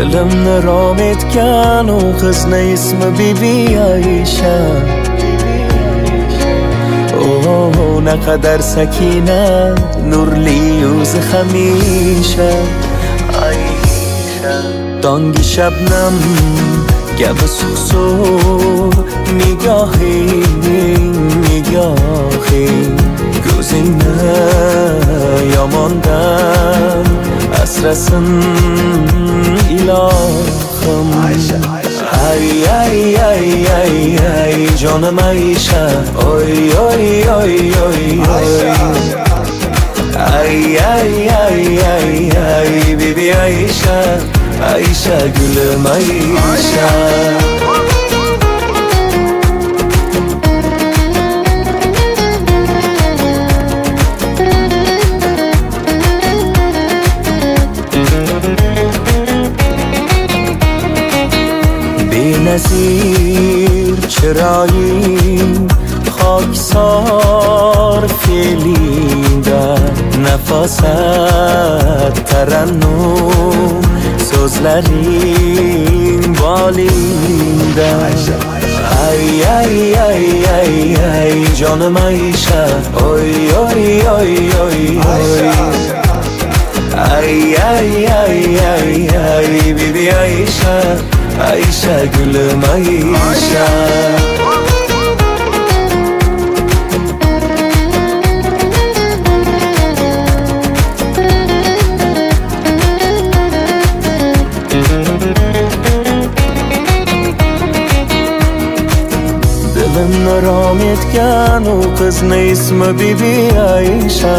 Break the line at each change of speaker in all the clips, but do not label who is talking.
دلم نرامتگن و قزن اسم بیبی عایشه اوه نقدر سکینه نورلی یوز خمیشه دانگی شبنم گب سوسو نگاهی gözünə yamandan əsrəsin ilahım ay ay ay ay ay canım Ayşə oy oy oy oy oy ay ay ay ay ay bibi Ayşə Ayşə gülüm Ayşə نظیر چرایی خاکسار فعلیده نفاست ترنم sözlerin balinde ay ay ay ay ay canım Ayşə oy oy oy oy oy ay ay ay ay ay bibi Ayşə Ayşə gülüm Ayşə Dilim naram etgan o qizning ismi bibi Ayşə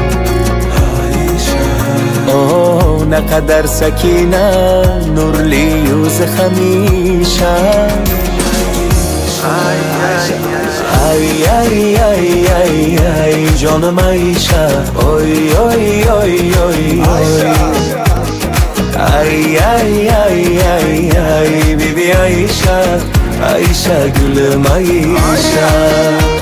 Oh naqadar sakina nurli yuz hamisha ay ay ay ay ay ay canım Ayşə oy oy oy oy oy ay ay ay ay ay bibi Ayşə Ayşə gülüm Ayşə